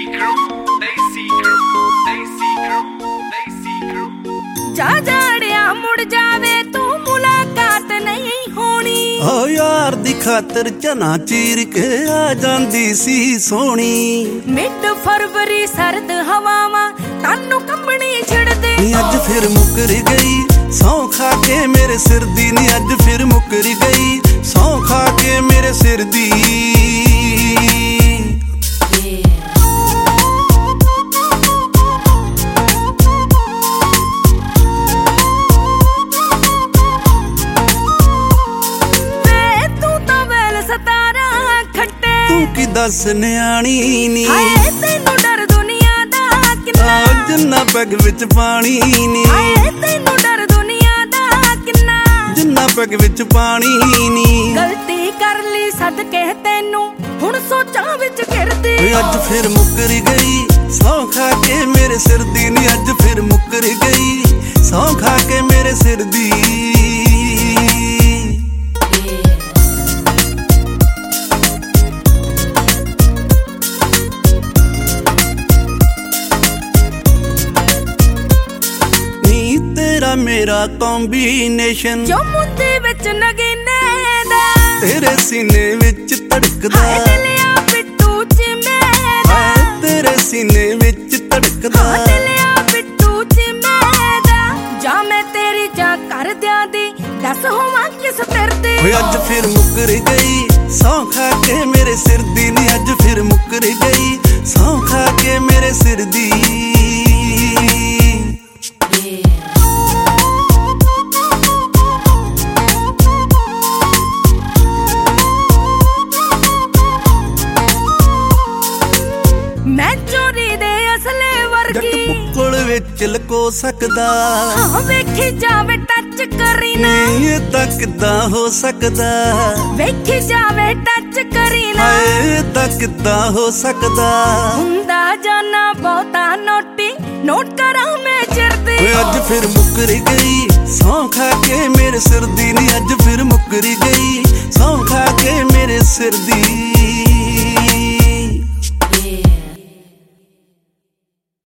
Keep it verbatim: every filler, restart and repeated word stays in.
जा जाड़िया मुड़ जावे तू मुलाकात नहीं होनी। ओ यार दी खातर चना चीर के आ जांदी सी सोनी। मिड फरवरी सर्द हवावां तानू कंबनी छिड़दे। अज फिर मुकर गई सौ खा के मेरे सिर दी नी। अज फिर मुकर गई सौ खा के मेरे सिर दी। की दस न्याणी नी तेनू डर दुनिया दा किन्ना। जिन्ना पैग विच पानी नी तेनू डर दुनिया दा किन्ना। जिन्ना पैग विच पानी नी। गलती कर ली सदके तेनू हुण सोचां विच गिरदी। अज फिर मुकर गई सौ खा के मेरे सिर दी नी। अज फिर मुकर गई सौ खा के मेरे सिर दी। मेरा कॉम्बिनेशन जो मुंदे विच नगीने दा तेरे सीने विच धड़कदा। हाय दिलिया बिट्टू च मेरा तेरे सीने विच धड़कदा। हाय दिलिया बिट्टू च मेरा जा मैं तेरी जा कर दिया दी दस होवां किस तरदे। अज फिर मुकर गई सौ खा के मेरे सिर दी नी। अज फिर मुकर गई सौ खा के मेरे सिर दी। मैं चोरी दे असले वर्गी बुक्कल विच लको सकदा। हाँ वेखी जावे टच करी ना। ये तां किदां हो सकदा। वेखी जावे टच करी ना। ये तां किदां हो सकदा। हुंदा जाना बहुता नोटी नोट करा मैं चिरदी। अज फिर मुकर गई सौ खा के मेरे सिर दी नी। अज फिर मुकर गई सौ खा के मेरे सिर दी।